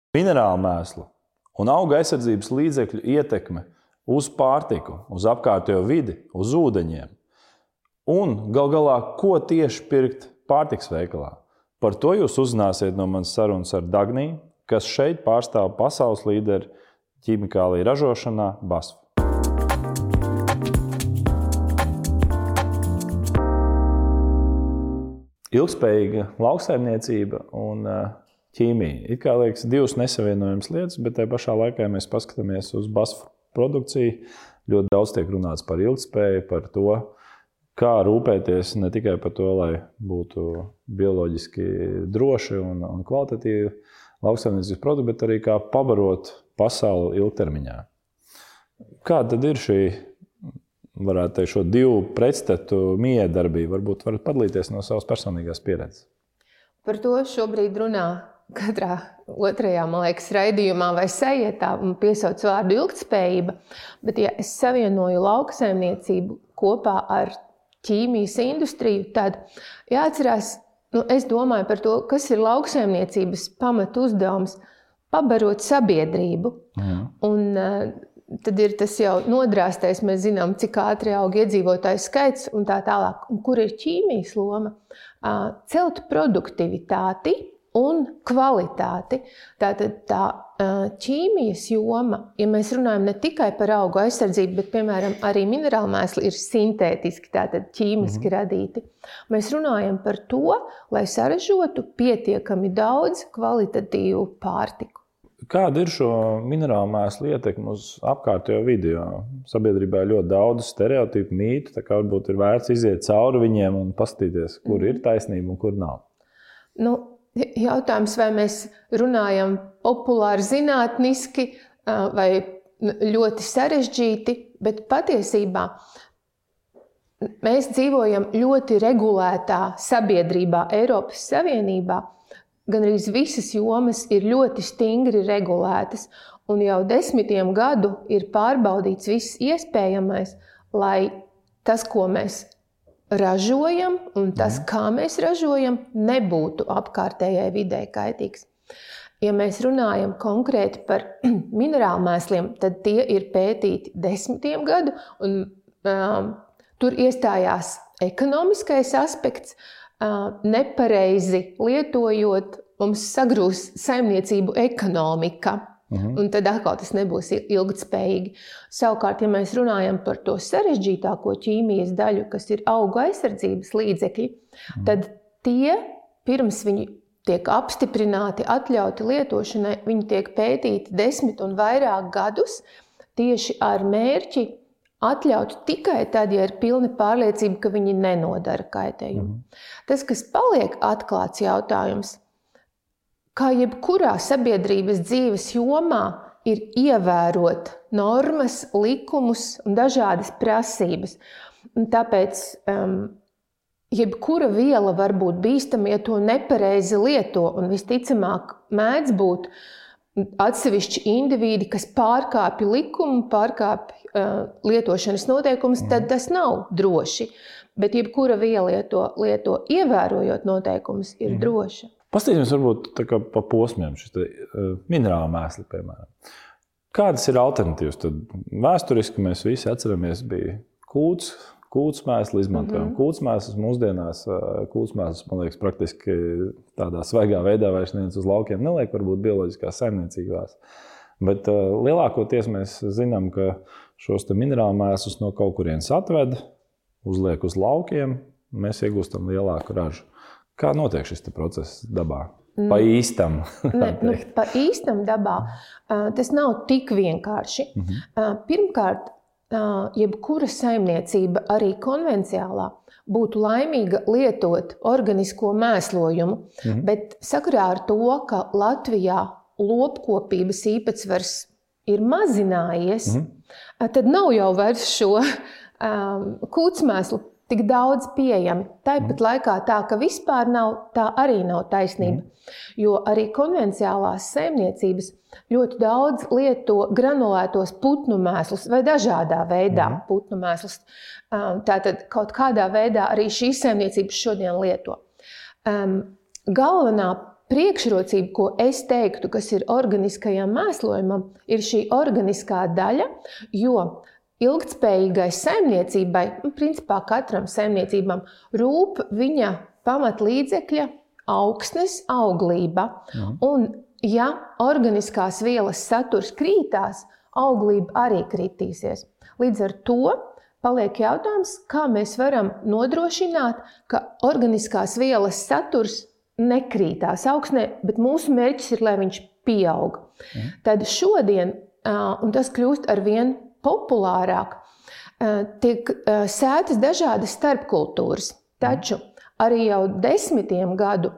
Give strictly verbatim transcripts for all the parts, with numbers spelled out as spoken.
Minerālu mēslu un auga aizsardzības līdzekļu ietekme uz pārtiku, uz apkārtējo vidi, uz ūdeņiem. Un gal galā, ko tieši pirkt pārtikas veikalā. Par to jūs uzzināsiet no manas sarunas ar Dagniju, kas šeit pārstāv pasaules līderi ķīmikāliju ražošanā B A S F. Ilgspējīga lauksaimniecība un ķīmija. It kā liekas divas nesavienojamas lietas, bet tajā pašā laikā, ja mēs paskatāmies uz B A S F produkciju, ļoti daudz tiek runāts par ilgspēju, par to, kā rūpēties ne tikai par to, lai būtu bioloģiski droši un, un kvalitatīvi lauksaimniecības produkti, bet arī kā pabarot pasauli ilgtermiņā. Kāda tad ir šī, varētu teikt, šo divu pretstatu miedarbību? Varbūt varat padalīties no savas personīgās pieredzes. Par to šobrīd runā katrā otrajā, man liekas, raidījumā vai sajietā un piesauc vārdu ilgtspējība. Bet, ja es savienoju lauksaimniecību kopā ar ķīmijas industriju, tad jāatcerās, nu, es domāju par to, kas ir lauksaimniecības pamatu uzdevums – pabarot sabiedrību. Mm. Un tad ir tas jau nodrāstais, mēs zinām, cik ātri aug iedzīvotāju skaits un tā tālāk. Un kur ir ķīmijas loma? Celt produktivitāti un kvalitāti. Tātad tā ķīmijas joma, ja mēs runājam ne tikai par augu aizsardzību, bet, piemēram, arī minerālu mēsli ir sintētiski, tātad ķīmiski mm-hmm. radīti. Mēs runājam par to, lai saražotu pietiekami daudz kvalitatīvu pārtiku. Kāda ir šo minerālu mēslu ietekme uz apkārtējo vidi? Sabiedrībā ir ļoti daudz stereotipu, mītu, tā kā varbūt ir vērts iziet cauri viņiem un paskatīties, kur mm. ir taisnība un kur nav. Nu, jautājums, vai mēs runājam populāri zinātniski vai ļoti sarežģīti, bet patiesībā mēs dzīvojam ļoti regulētā sabiedrībā, Eiropas Savienībā. Gan arī visas jomas ir ļoti stingri regulētas, un jau desmitiem gadu ir pārbaudīts viss iespējamais, lai tas, ko mēs ražojam, un tas, kā mēs ražojam, nebūtu apkārtējai videi kaitīgs. Ja mēs runājam konkrēti par minerālu mēsliem, tad tie ir pētīti desmitiem gadu, un um, tur iestājās ekonomiskais aspekts, nepareizi lietojot, mums sagrūs saimniecību ekonomika, uh-huh. un tad atkal tas nebūs ilgtspējīgi. Savukārt, ja mēs runājam par to sarežģītāko ķīmijas daļu, kas ir augu aizsardzības līdzekļi, uh-huh. tad tie, pirms viņi tiek apstiprināti, atļauti lietošanai, viņi tiek pētīti desmit un vairāk gadus tieši ar mērķi atļaut tikai tad, ja ir pilna pārliecība, ka viņi nenodara kaitējumu. Mm. Tas, kas paliek atklāts jautājums, kā jebkurā sabiedrības dzīves jomā ir ievērot normas, likumus un dažādas prasības. Un tāpēc um, jebkura viela var būt bīstama, ja to nepareizi lieto, un visticamāk mēdz būt atsevišķi indivīdi, kas pārkāpj likumu, pārkāpj uh, lietošanas noteikumus, mm. tad tas nav droši. Bet jebkura viela lieto, lieto ievērojot noteikumus, ir mm. droša. Pastīsimies varbūt tā kā pa posmiem šis te, uh, minerālu mēsli, piemēram. Kādas ir alternatīvas? Tad vēsturiski mēs visi atceramies, bija kūts, kūts mēsli izmantojam. Mm-hmm. Kūts mēslis mūsdienās, kūts mēslis, man liekas, praktiski tādā svaigā veidā vairs neviens uz laukiem neliek, varbūt bioloģiskās saimniecībās. Bet uh, lielākoties mēs zinām, ka šos te minerālu mēslus no kaut kurienes atved, uzliek uz laukiem, mēs iegūstam lielāku ražu. Kā notiek šis te process dabā? Pa īstam. Ne, nu, pa īstam dabā uh, tas nav tik vienkārši. Mm-hmm. Uh, pirmkārt, jebkura saimniecība, arī konvenciālā, būtu laimīga lietot organisko mēslojumu, mm-hmm. bet sakarā ar to, ka Latvijā lopkopības īpatsvars ir mazinājies, mm-hmm. tad nav jau vairs šo um, kūtsmēslu tik daudz pieejami. Tāpat mm. laikā tā, ka vispār nav, tā arī nav taisnība. Mm. Jo arī konvenciālās saimniecības ļoti daudz lieto granulētos putnu mēslus vai dažādā veidā mm. putnu mēslus. Tātad kaut kādā veidā arī šīs saimniecības šodien lieto. Um, galvenā priekšrocība, ko es teiktu, kas ir organiskajam mēslojumam, ir šī organiskā daļa, jo ilgtspējīgai saimniecībai, nu, principā katram saimniecībam, rūp viņa pamatlīdzekļa augsnes auglība. Mhm. Un, ja organiskās vielas saturs krītās, auglība arī kritīsies. Līdz ar to paliek jautājums, kā mēs varam nodrošināt, ka organiskās vielas saturs nekrītās augsnē, bet mūsu mērķis ir, lai viņš pieaug. Mhm. Tad šodien, un tas kļūst arvien populārāk, tiek sētas dažādas starpkultūras. Taču arī jau desmitiem gadu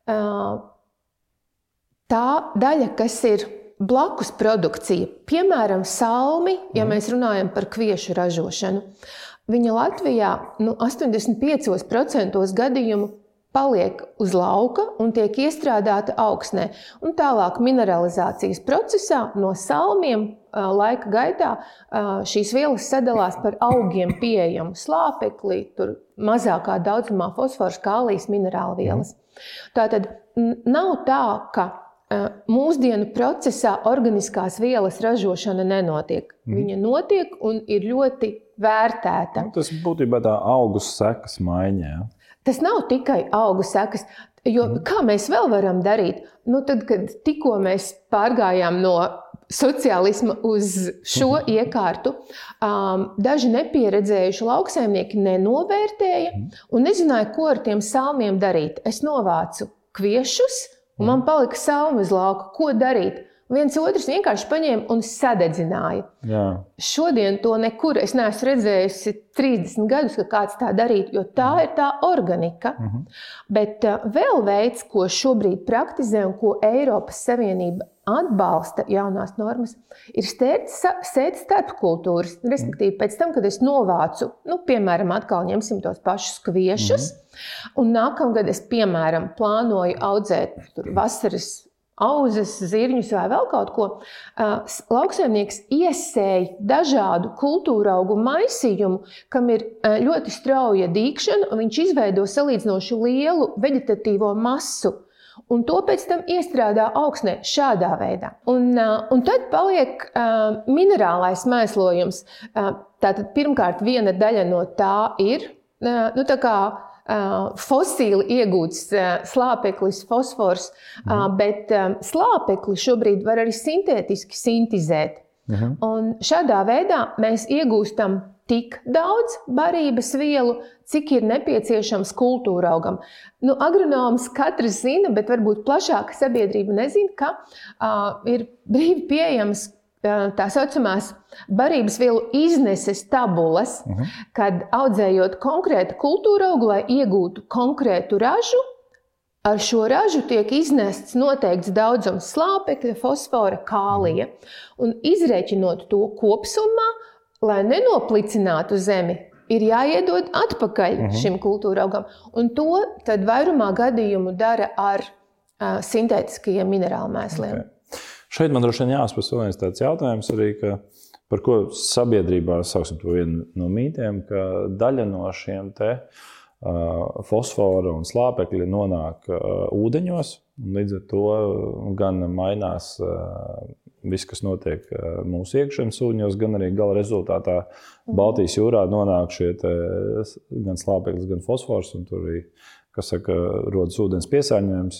tā daļa, kas ir blakus produkcija, piemēram, salmi, ja mēs runājam par kviešu ražošanu, viņa Latvijā nu, astoņdesmit piecos procentos gadījumu paliek uz lauka un tiek iestrādāta augsnē. Un tālāk mineralizācijas procesā no salmiem laika gaitā šīs vielas sadalās par augiem pieejamu slāpekli, tur mazākā daudzumā fosfors, kālijs, minerāla vielas. Tātad nav tā, ka mūsdienu procesā organiskās vielas ražošana nenotiek. Viņa notiek un ir ļoti vērtēta. Nu, tas būtībā tā augu sekas maiņa. Ja? Tas nav tikai augu sekas, jo kā mēs vēl varam darīt? Nu, tad, kad tikko mēs pārgājām no sociālisma uz šo iekārtu, um, daži nepieredzējuši lauksaimnieki nenovērtēja un nezināja, ko ar tiem salmiem darīt. Es novācu kviešus, un man palika salmi uz lauka. Ko darīt? Viens otrs vienkārši paņēma un sadedzināja. Jā. Šodien to nekur es neesmu redzējusi trīsdesmit gadus, ka kāds tā darīt, jo tā ir tā organika. Uh-huh. Bet uh, vēl veids, ko šobrīd praktizē un ko Eiropas Savienība atbalsta jaunās normas, ir sēt starpkultūras. Respektīvi, pēc tam, kad es novācu, nu, piemēram, atkal ņemsim tos pašus kviešus, uh-huh. un nākamgad es, piemēram, plānoju audzēt tur vasaras auzes, zirņus vai vēl kaut ko, lauksaimnieks iesēja dažādu kultūraugu maisījumu, kam ir ļoti strauja dīkšana, un viņš izveido salīdzinoši lielu veģetatīvo masu. Un to pēc tam iestrādā augsnē šādā veidā. Un, un tad paliek uh, minerālais mēslojums. Uh, tātad pirmkārt viena daļa no tā ir, uh, nu tā kā fosīli iegūts slāpeklis, fosfors, mhm. bet slāpekli šobrīd var arī sintētiski sintizēt. Mhm. Un šādā veidā mēs iegūstam tik daudz barības vielu, cik ir nepieciešams kultūraugam. Nu, agronoms katrs zina, bet varbūt plašāka sabiedrība nezina, ka uh, ir brīvi pieejams tā saucamās barības vielu izneses tabulas, uh-huh. kad audzējot konkrētu kultūraugu, lai iegūtu konkrētu ražu, ar šo ražu tiek iznests noteikts daudzums slāpekļa, fosfora, kālija. Un izrēķinot to kopsumā, lai nenoplicinātu zemi, ir jāiedod atpakaļ uh-huh. šim kultūraugam. Un to tad vairumā gadījumu dara ar uh, sintētiskajiem minerālu mēsliem. Okay. Šeit man droši vien jāuzpēc vēl viens tāds jautājums arī, ka, par ko sabiedrībā, sauksim to vienu no mītiem, ka daļa no šiem te uh, fosfora un slāpekļa nonāk uh, ūdeņos, un līdz ar to gan mainās uh, viss, kas notiek uh, mūsu iekšzemes ūdeņos, gan arī gala rezultātā Baltijas jūrā nonāk šie te, gan slāpeklis, gan fosfors, un tur arī kas saka, rodas ūdens piesārņojums,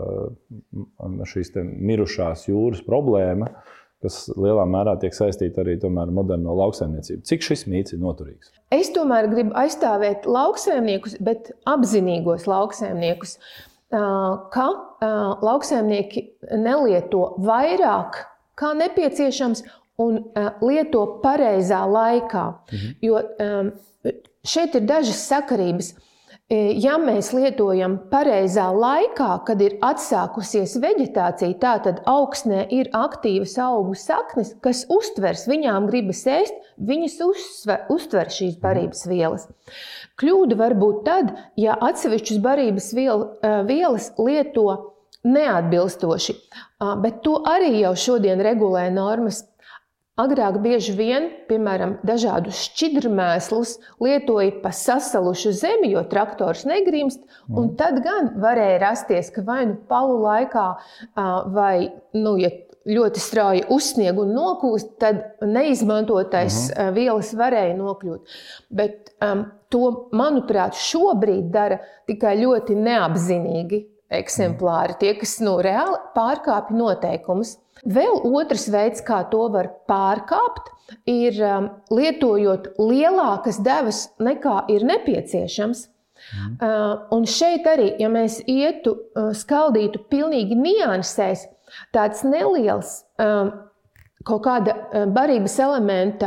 šīs te mirušās jūras problēma, kas lielā mērā tiek saistīta arī tomēr moderno lauksaimniecību. Cik šis mīts ir noturīgs? Es tomēr gribu aizstāvēt lauksaimniekus, bet apzinīgos lauksaimniekus, ka lauksaimnieki nelieto vairāk kā nepieciešams un lieto pareizā laikā. Mhm. Jo šeit ir dažas sakarības. Ja mēs lietojam pareizā laikā, kad ir atsākusies veģetācija, tātad augsnē ir aktīvas augu saknes, kas uztvers, viņām gribas ēst, viņas uzsver, uztver šīs barības vielas. Kļūda var būt tad, ja atsevišķas barības viel, vielas lieto neatbilstoši, bet to arī jau šodien regulē normas. agrāk bieži vien, piemēram, dažādus šķidrmēslus lietoja pa sasalušu zemi, jo traktors negrimst, un tad gan varēja rasties, ka vai nu palu laikā, vai, nu, ja ļoti strauji uzsnieg un nokūst, tad neizmantotais uh-huh. vielas varēja nokļūt. Bet um, to, manuprāt, šobrīd dara tikai ļoti neapzinīgi eksemplāri, tie, kas nu, reāli pārkāpj noteikumus. Vēl otrs veids, kā to var pārkāpt, ir um, lietojot lielākas devas nekā ir nepieciešams. Mm. Uh, un šeit arī, ja mēs ietu, uh, skaldītu pilnīgi niansēs, tāds neliels um, kaut kāda barības elementa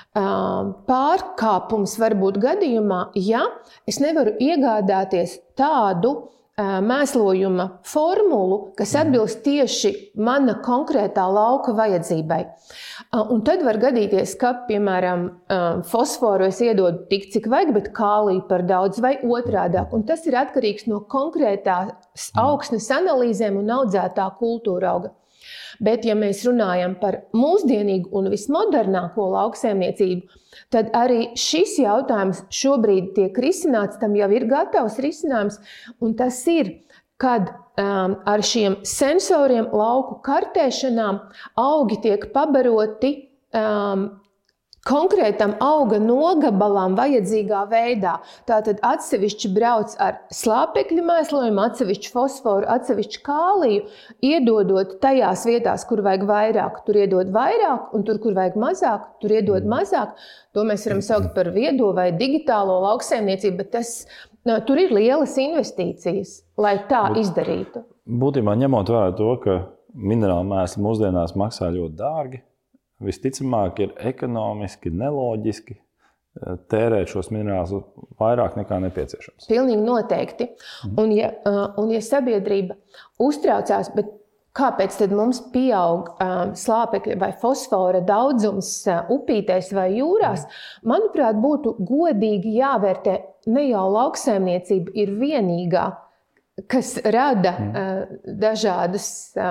um, pārkāpums var būt gadījumā, ja es nevaru iegādāties tādu uh, mēslojuma formulu, kas atbilst tieši mana konkrētā lauka vajadzībai. Uh, un tad var gadīties, ka, piemēram, uh, fosforu es iedodu tik, cik vajag, bet kāliju par daudz vai otrādāk. Un tas ir atkarīgs no konkrētās augsnes analīzēm un audzētā kultūra auga. Bet, ja mēs runājam par mūsdienīgu un vismodernāko lauksaimniecību, tad arī šis jautājums šobrīd tiek risināts, tam jau ir gatavs risinājums, un tas ir, kad um, ar šiem sensoriem lauku kartēšanām augi tiek pabaroti um, konkrētam auga nogabalam vajadzīgā veidā. Tātad atsevišķi brauc ar slāpekļu mēslojumu, atsevišķi fosforu, atsevišķi kāliju, iedodot tajās vietās, kur vajag vairāk, tur iedod vairāk, un tur, kur vajag mazāk, tur iedod mazāk. To mēs varam saukt par viedo vai digitālo lauksaimniecību, bet tas, no, tur ir lielas investīcijas, lai tā bet, izdarītu. Būtībā ņemot vērā to, ka minerāli mēsli mūsdienās maksā ļoti dārgi, visticamāk ir ekonomiski neloģiski tērēt šos minerālus vairāk nekā nepieciešams. Pilnīgi noteikti. Un ja, un ja sabiedrība uztraucās, bet kāpēc tad mums pieaug slāpekļa vai fosfora daudzums upītēs vai jūrās, manuprāt, būtu godīgi jāvērtē, ne jau lauksaimniecība ir vienīgā, kas rada mm. dažādas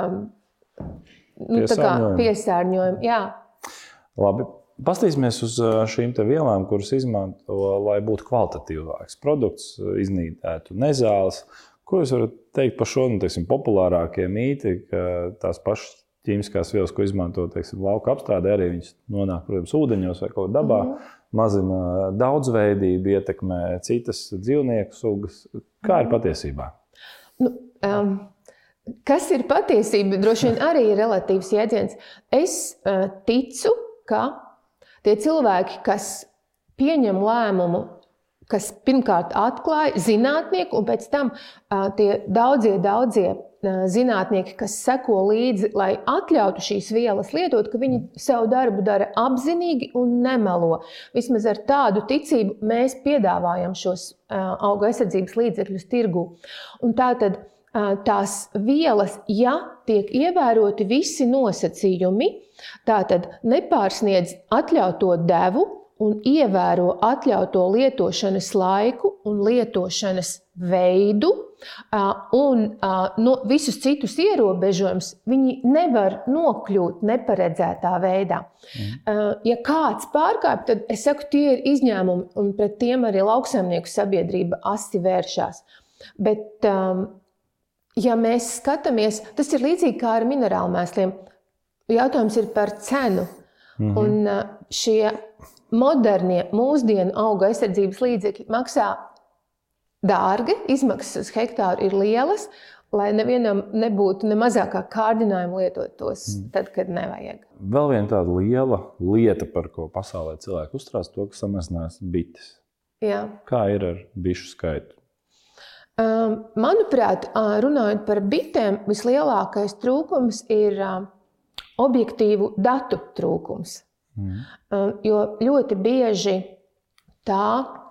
Nu, tā kā piesārņojumi, jā. Labi, pastīsimies uz šīm te vielām, kuras izmanto, lai būtu kvalitatīvāks produkts, iznīdētu nezāles. Ko jūs varat teikt par šo, nu, teiksim, populārākie mīti, ka tās pašas ķīmiskās vielas, ko izmanto, teiksim, lauka apstrādē, arī viņas nonāk, protams, ūdeņos vai kaut dabā, mm-hmm. mazina daudzveidību, ietekmē citas dzīvnieku sugas. Kā ir patiesībā? Nu, um... Kas ir patiesība? Droši vien arī ir relatīvs jēdziens. Es uh, ticu, ka tie cilvēki, kas pieņem lēmumu, kas pirmkārt atklāja zinātnieku, un pēc tam uh, tie daudzie, daudzie uh, zinātnieki, kas seko līdzi, lai atļautu šīs vielas lietot, ka viņi savu darbu dara apzinīgi un nemelo. Vismaz ar tādu ticību mēs piedāvājam šos uh, auga aizsardzības līdzekļus tirgū. Un tātad tās vielas, ja tiek ievēroti visi nosacījumi, tātad nepārsniedz atļauto devu un ievēro atļauto lietošanas laiku un lietošanas veidu un no, visus citus ierobežojumus, viņi nevar nokļūt neparedzētā veidā. Mm. Ja kāds pārkāpj, tad es saku, tie ir izņēmumi, un pret tiem arī lauksaimnieku sabiedrība asi vēršās. Bet um, ja mēs skatāmies, tas ir līdzīgi kā ar minerālu mēsliem. Jautājums ir par cenu. Mm-hmm. Un šie modernie, mūsdienu auga aizsardzības līdzekļi maksā dārgi, izmaksas uz hektāru ir lielas, lai nevienam nebūtu ne mazākā kārdinājuma lietot tos mm. tad, kad nevajag. Vēl viena tāda liela lieta, par ko pasaulē cilvēki uztrauc, to, ka samazinās bites. Jā. Kā ir ar bišu skaitu? Manuprāt, runājot par bitēm, vislielākais trūkums ir objektīvu datu trūkums. Mm. Jo ļoti bieži tā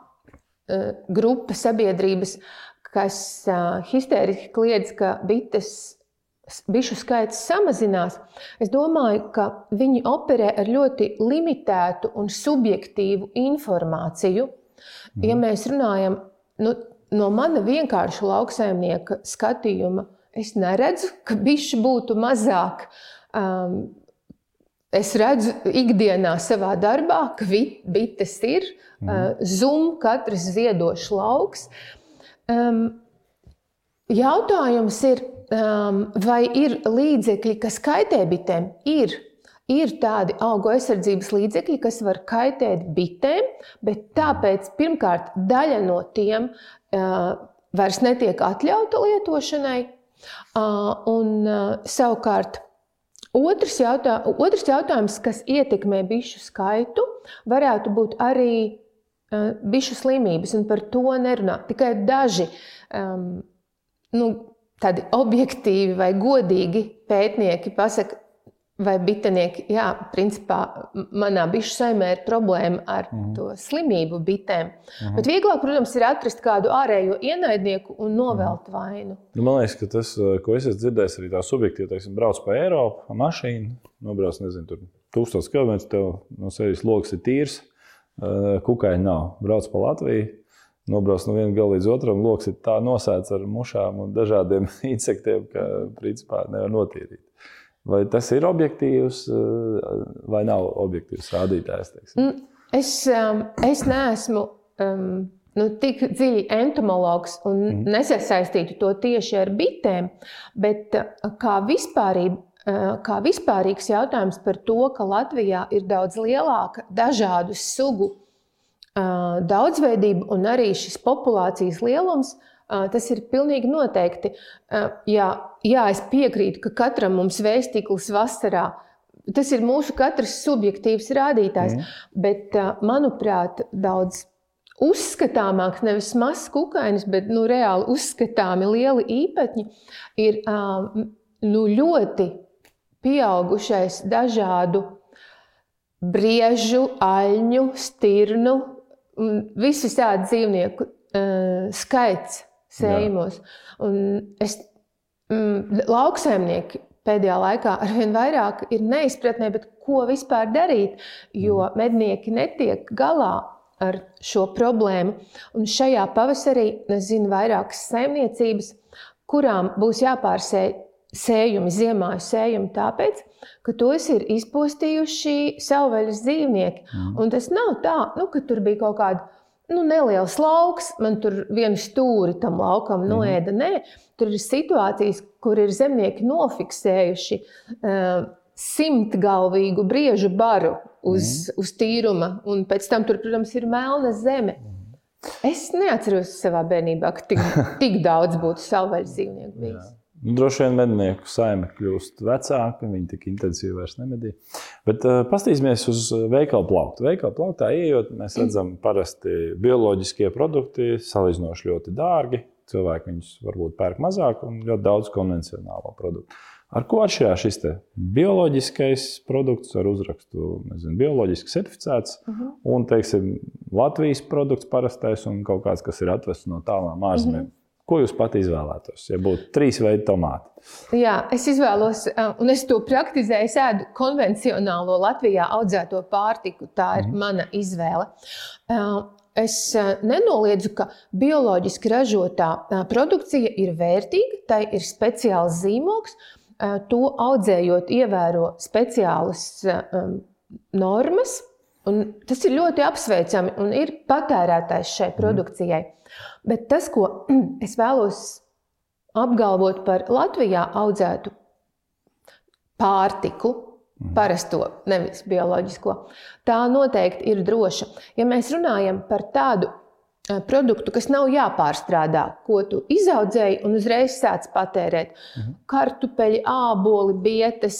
grupa sabiedrības, kas histēriski kliedz, ka bites, bišu skaits samazinās, es domāju, ka viņi operē ar ļoti limitētu un subjektīvu informāciju. Mm. Ja mēs runājam, nu, no mana vienkārša lauksaimnieka skatījuma, es neredzu, ka bišu būtu mazāk um, es redzu ikdienā savā darbā, ka bites ir, mm. zum, katrs ziedošs lauks. Um, jautājums ir, um, vai ir līdzekļi, kas kaitē bitēm? Ir. Ir tādi augu aizsardzības līdzekļi, kas var kaitēt bitēm, bet tāpēc pirmkārt daļa no tiem uh, vairs netiek atļauta lietošanai. Uh, un uh, savukārt otrs, jautā, otrs jautājums, kas ietekmē bišu skaitu, varētu būt arī uh, bišu slimības, un par to nerunā. Tikai daži um, nu, tādi objektīvi vai godīgi pētnieki pasaka, vai bitenieki, jā, principā manā bišu saimē ir problēma ar mm. to slimību bitēm. Mm. Bet vieglāk, protams, ir atrast kādu ārējo ienaidnieku un novelt mm. vainu. Man liekas, ka tas, ko es esmu dzirdējis, arī tā subjektīvi, teiksim, brauc pa Eiropu, pa mašīnu, nobrauc, nezinu, tur tūkstotis kilometrus, tev no sevis loks ir tīrs, kukaiņi nav. Brauc pa Latviju, nobrauc no viena gala līdz otram, loks ir tā nosēts ar mušām un dažādiem insektiem, ka, principā, nevar notīrīt. Vai tas ir objektīvs vai nav objektīvs rādītājs? Teiksim? Es, es neesmu um, nu, tik dziļi entomologs un mm. nesasaistītu to tieši ar bitēm, bet kā, vispārība, kā vispārīgs jautājums par to, ka Latvijā ir daudz lielāka dažādu sugu uh, daudzveidība un arī šis populācijas lielums, tas ir pilnīgi noteikti. Jā, jā, es piekrītu, ka katram mums vējstikls vasarā, tas ir mūsu katrs subjektīvs rādītājs, mm. bet, manuprāt, daudz uzskatāmāks, nevis mazs kukainis, bet nu, reāli uzskatāmi lieli īpatņi ir nu, ļoti pieaugušais dažādu briežu, aļņu, stirnu, visu tādu dzīvnieku skaits sējumos. Un es, mm, lauksaimnieki pēdējā laikā arvien vairāk ir neizpratnē, bet ko vispār darīt, jo mednieki netiek galā ar šo problēmu. Un šajā pavasarī es zinu vairākas saimniecības, kurām būs jāpārsēj sējumi, ziemāju sējumi tāpēc, ka tos ir izpostījuši savvaļas dzīvnieki. Mm. Un tas nav tā, nu, ka tur bija kaut kāda nu, neliels lauks, man tur vienu stūri tam laukam noēda. Nē, tur ir situācijas, kur ir zemnieki nofiksējuši uh, simtgalvīgu briežu baru uz, mm. uz tīruma, un pēc tam tur, protams, ir melna zeme. Es neatceros savā bērnībā, ka tik, tik daudz būtu savvaļas dzīvnieku bijis. Nu, droši vien mednieku saime kļūst vecāka, viņi tik intensīvi vairs nemedīja. Bet uh, pastīsimies uz veikalu plauktu. Veikalu plauktā ieejot, mēs redzam parasti bioloģiskie produkti, salīdzinoši ļoti dārgi. Cilvēki viņus varbūt pērk mazāk un ļoti daudz konvencionālo produktu. Ar ko atšķirās šis te bioloģiskais produkts ar uzrakstu, nezinu, bioloģiski certificēts uh-huh. un, teiksim, Latvijas produkts parastais un kaut kāds, kas ir atvests no tālām ārzemēm? Uh-huh. Ko jūs pat izvēlētos, ja būtu trīs veidi tomāti? Jā, es izvēlos, un es to praktizēju, es ēdu konvencionālo Latvijā audzēto pārtiku. Tā ir mm. mana izvēle. Es nenoliedzu, ka bioloģiski ražotā produkcija ir vērtīga, tai ir speciāls zīmogs. To audzējot ievēro speciālas normas, un tas ir ļoti apsveicami un ir patērētājs šai produkcijai. Mm. Bet tas, ko es vēlos apgalvot par Latvijā audzētu pārtiku, mm. parasto, nevis bioloģisko, tā noteikti ir droša. Ja mēs runājam par tādu produktu, kas nav jāpārstrādā, ko tu izaudzēji un uzreiz sāc patērēt, mm. kartupeļi, āboli, bietes,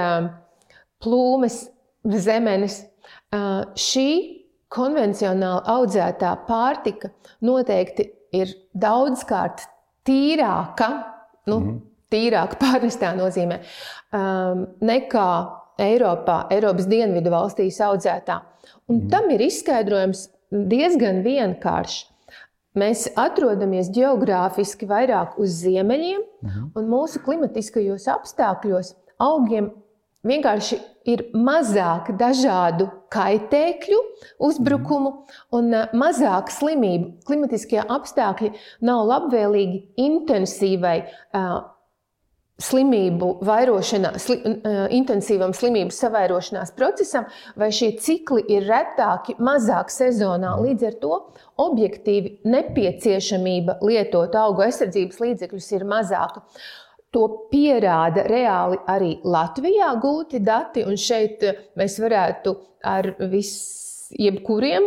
plūmes, zemenes, šī konvencionāli audzētā pārtika noteikti ir daudzkārt tīrāka, nu, mm. tīrāka pārnestā nozīmē, um, nekā Eiropā, Eiropas dienvidu valstīs audzētā. Un mm. tam ir izskaidrojums diezgan vienkāršs. Mēs atrodamies ģeogrāfiski vairāk uz ziemeļiem, mm. un mūsu klimatiskajos apstākļos augiem vienkārši ir mazāk dažādu kaitēkļu, uzbrukumu un mazāk slimību. Klimatiskie apstākļi nav labvēlīgi intensīvai uh, slimību vairošanā, sli, intensīvam slimību savairošanās procesam, vai šie cikli ir retāki, mazāk sezonā. Līdz ar to objektīvi nepieciešamība lietot augu aizsardzības līdzekļus ir mazāka. To pierāda reāli arī Latvijā gūti dati, un šeit mēs varētu ar visu jebkuriem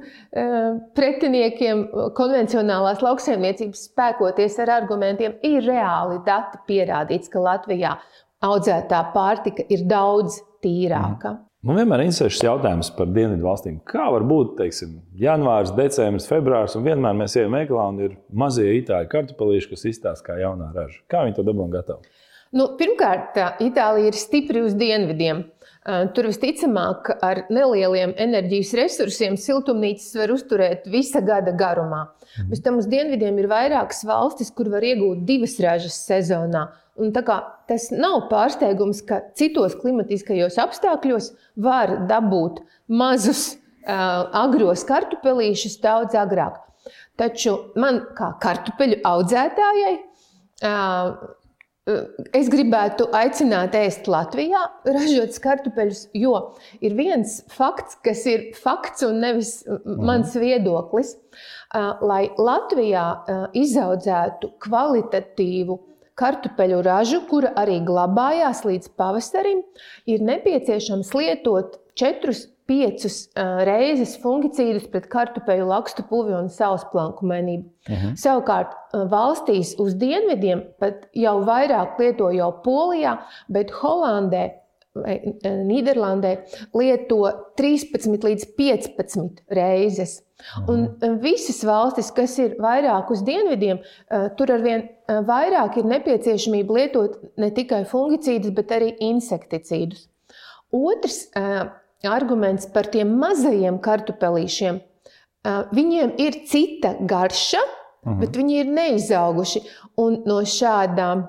pretiniekiem konvencionālās lauksaimniecības spēkoties ar argumentiem, ir reāli dati pierādīts, ka Latvijā audzētā pārtika ir daudz tīrāka. Man vienmēr interesē šis jautājums par dienvidu valstīm. Kā var būt, teiksim, janvārs, decembris, februārs, un vienmēr mēs ejam veikalā un ir mazie itāļu kartupelīši, kas izstāsta kā jaunā raža. Kā viņi to dabūna gatavu? Nu, pirmkārt, Itālija ir stipri uz dienvidiem. Tur visticamāk ar nelieliem enerģijas resursiem siltumnīcas var uzturēt visa gada garumā. Bez tam uz dienvidiem ir vairākas valstis, kur var iegūt divas ražas sezonā. Un tā kā tas nav pārsteigums, ka citos klimatiskajos apstākļos var dabūt mazus uh, agros kartupelīšus daudz agrāk. Taču man kā kartupeļu audzētājai uh, es gribētu aicināt ēst Latvijā ražotas kartupeļus, jo ir viens fakts, kas ir fakts un nevis mans viedoklis, lai Latvijā izaudzētu kvalitatīvu kartupeļu ražu, kura arī glabājās līdz pavasarim, ir nepieciešams lietot četrus piecus reizes fungicīdus pret kartupeļu lakstu puvi un sausplanku mainību. Uh-huh. Savukārt valstīs uz dienvidiem pat jau vairāk lieto jau Polijā, bet Holandē vai Nīderlandē lieto trīspadsmit līdz piecpadsmit reizes. Uh-huh. Un visas valstis, kas ir vairāk uz dienvidiem, tur arvien vairāk ir nepieciešamība lietot ne tikai fungicīdus, bet arī insekticīdus. Otrs arguments par tiem mazajiem kartupelīšiem. Viņiem ir cita garša, uh-huh. bet viņi ir neizauguši. Un no šādām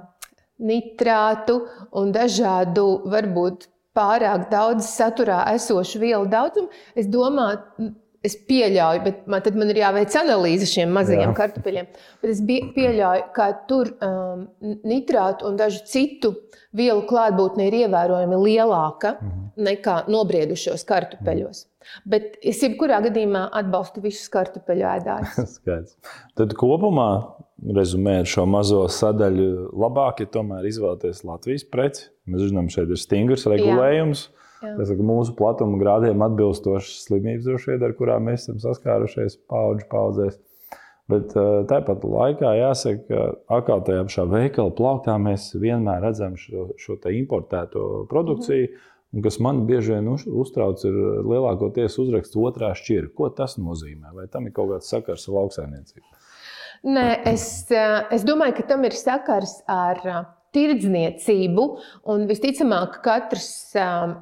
nitrātu un dažādu, varbūt pārāk daudz saturā esošu vielu daudzumu, es domāju, es pieļauju, bet man, tad man ir jāveic analīze šiem mazajiem Jā. kartupeļiem, bet es pieļauju, ka tur um, nitrātu un dažu citu vielu klātbūtne ir ievērojami lielāka mm-hmm. nekā nobriedušos kartupeļos. Mm-hmm. Bet es jebkurā gadījumā atbalstu visus kartupeļu ēdājus. Skaidrs. Tad kopumā, rezumējot šo mazo sadaļu, labāk ir tomēr izvēlēties Latvijas preci. Mēs zinām, šeit ir stingrs regulējums. Jā. Tas ir mūsu platuma grādiem atbilstošas slimības droši vien, ar kurām mēs esam saskārušies paudžu paudzēs. Bet tāpat laikā jāsaka, ka atkal tajā šā veikala plauktā mēs vienmēr redzam šo, šo te importēto produkciju, mm-hmm. un kas man bieži vien uztrauc ir lielākoties uzraksts otrā šķira. Ko tas nozīmē? Vai tam ir kaut kāds sakars ar lauksaimniecību? Nē, es, es domāju, ka tam ir sakars ar tirdzniecību, un visticamāk katrs um,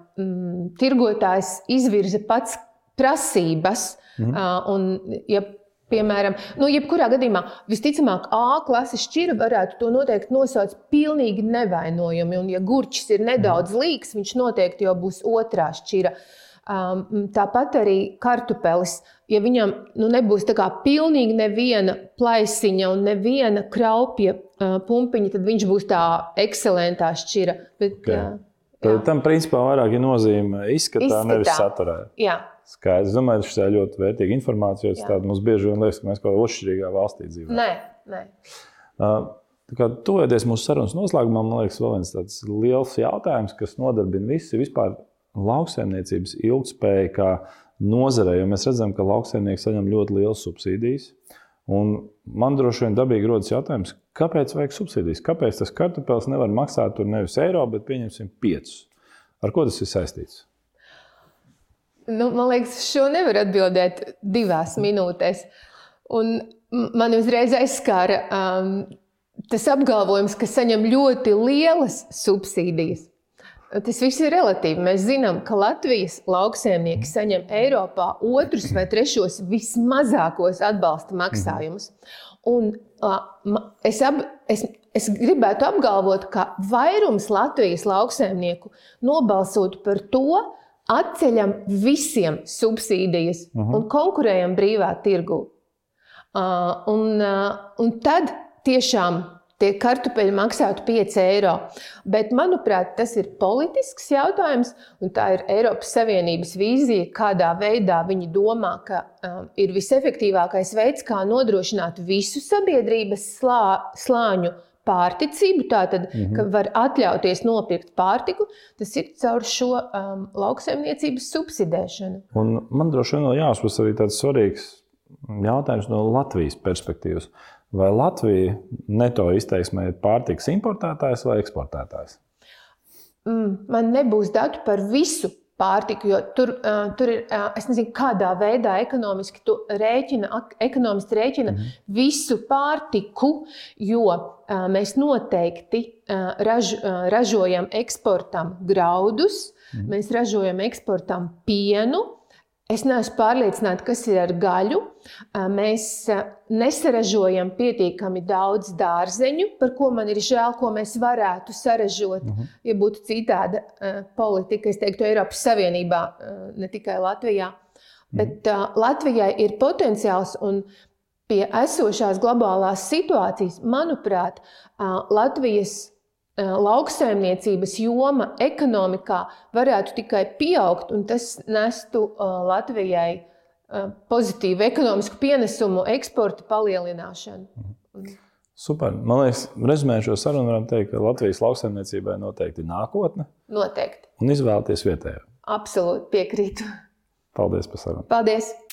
tirgotājs izvirza pats prasības, mm. uh, un, ja, piemēram, nu, jebkurā gadījumā, visticamāk A klases šķira varētu to noteikti nosaukt pilnīgi nevainojami, un ja gurčs ir nedaudz līks, viņš noteikti jau būs otrā šķira. Um, tāpat arī kartupelis, ja viņam nu, nebūs tā kā pilnīgi neviena plaisiņa un neviena kraupja uh, pumpiņa, tad viņš būs tā ekscelentā šķira. Bet, okay. uh, tad tam principā vairāk ir nozīme izskatā, izskatā. Nevis saturē. Jā. Skaidrs. Es domāju, ka šī ir ļoti vērtīga informācija, jo tāda mums bieži vien liekas, ka mēs kaut kādā otršķirīgā valstī dzīvojam. Nē, nē. Uh, tā kā tuvojoties mūsu sarunas noslēgumā, man liekas, vēl viens tāds liels jautājums, kas nodarbina visi vispār lauksaimniecības ilgtspēja kā nozarē, jo mēs redzam, ka lauksaimnieki saņem ļoti lielas subsīdijas. Un man droši vien dabīgi rodas jautājums, kāpēc vajag subsīdijas? Kāpēc tas kartupelis nevar maksāt tur nevis eiro, bet pieņemsim piecus? Ar ko tas ir saistīts? Nu, man liekas, šo nevar atbildēt divās minūtēs. Un man uzreiz aizskāra um, tas apgalvojums, ka saņem ļoti lielas subsīdijas. Tas viss ir relatīvi. Mēs zinām, ka Latvijas lauksaimnieki saņem Eiropā otrus vai trešos vismazākos atbalsta maksājumus. Un uh, es, ab, es, es gribētu apgalvot, ka vairums Latvijas lauksaimnieku nobalsotu par to, atceļam visiem subsīdijas uh-huh. un konkurējam brīvā tirgū. Uh, un, uh, un tad tiešām tie kartupeļi maksātu pieci eiro. Bet, manuprāt, tas ir politisks jautājums, un tā ir Eiropas Savienības vīzija, kādā veidā viņi domā, ka um, ir visefektīvākais veids, kā nodrošināt visu sabiedrības slā, slāņu pārticību, tātad, mm-hmm. ka var atļauties nopirkt pārtiku, tas ir caur šo um, lauksaimniecības subsidēšanu. Un man droši vien vēl jāuzsver arī tāds svarīgs jautājums no Latvijas perspektīvas. Vai Latvija neto izteiksmē ir pārtikas importētājs vai eksportētājs? Mm, man nebūs datu par visu pārtiku, jo tur, uh, tur ir, uh, es nezinu, kādā veidā ekonomiski tu rēķina, ekonomisti rēķina mm-hmm. visu pārtiku, jo uh, mēs noteikti uh, raž, uh, ražojam eksportam graudus, mm-hmm. mēs ražojam eksportam pienu. Es neesmu pārliecināta, kas ir ar gaļu. Mēs nesaražojam pietiekami daudz dārzeņu, par ko man ir žēl, ko mēs varētu saražot, uh-huh. ja būtu citāda politika, es teiktu, Eiropas Savienībā, ne tikai Latvijā. Uh-huh. Bet uh, Latvijai ir potenciāls un pie esošās globālās situācijas, manuprāt, uh, Latvijas lauksaimniecības joma ekonomikā varētu tikai pieaugt, un tas nestu uh, Latvijai uh, pozitīvu ekonomisku pienesumu eksporta palielināšanu. Super. Man liekas, rezumējot šo sarunu, varam teikt, ka Latvijas lauksaimniecībai noteikti ir nākotne. Noteikti. Un izvēlēties vietējo. Absolūti piekrītu. Paldies par sarunu. Paldies.